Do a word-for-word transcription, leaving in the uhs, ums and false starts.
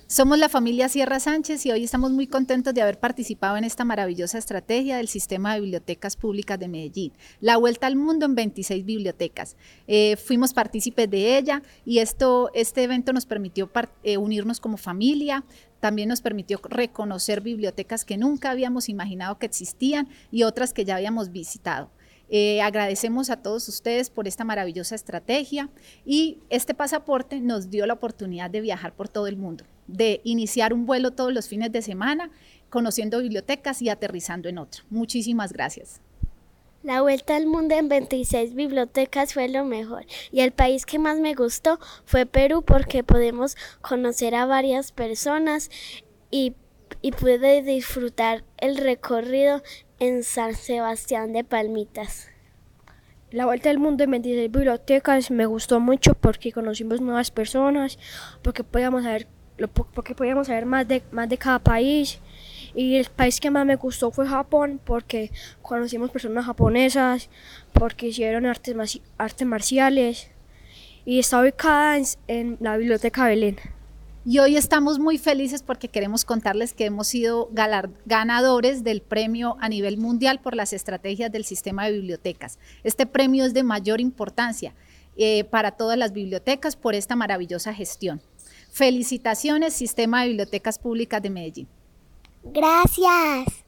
Somos la familia Sierra Sánchez y hoy estamos muy contentos de haber participado en esta maravillosa estrategia del Sistema de Bibliotecas Públicas de Medellín, la vuelta al mundo en veintiséis bibliotecas. Eh, fuimos partícipes de ella y esto, este evento nos permitió part, eh, unirnos como familia, también nos permitió reconocer bibliotecas que nunca habíamos imaginado que existían y otras que ya habíamos visitado. Eh, agradecemos a todos ustedes por esta maravillosa estrategia y este pasaporte nos dio la oportunidad de viajar por todo el mundo, de iniciar un vuelo todos los fines de semana, conociendo bibliotecas y aterrizando en otra. Muchísimas gracias. La vuelta al mundo en veintiséis bibliotecas fue lo mejor y el país que más me gustó fue Perú porque podemos conocer a varias personas y, y pude disfrutar el recorrido en San Sebastián de Palmitas. La vuelta al mundo en veintiséis bibliotecas me gustó mucho porque conocimos nuevas personas, porque podíamos saber, porque podíamos saber más de, más de cada país. Y el país que más me gustó fue Japón porque conocimos personas japonesas, porque hicieron artes, artes marciales y está ubicada en, en la Biblioteca Belén. Y hoy estamos muy felices porque queremos contarles que hemos sido ganadores del premio a nivel mundial por las estrategias del sistema de bibliotecas. Este premio es de mayor importancia eh, para todas las bibliotecas por esta maravillosa gestión. Felicitaciones, Sistema de Bibliotecas Públicas de Medellín. Gracias.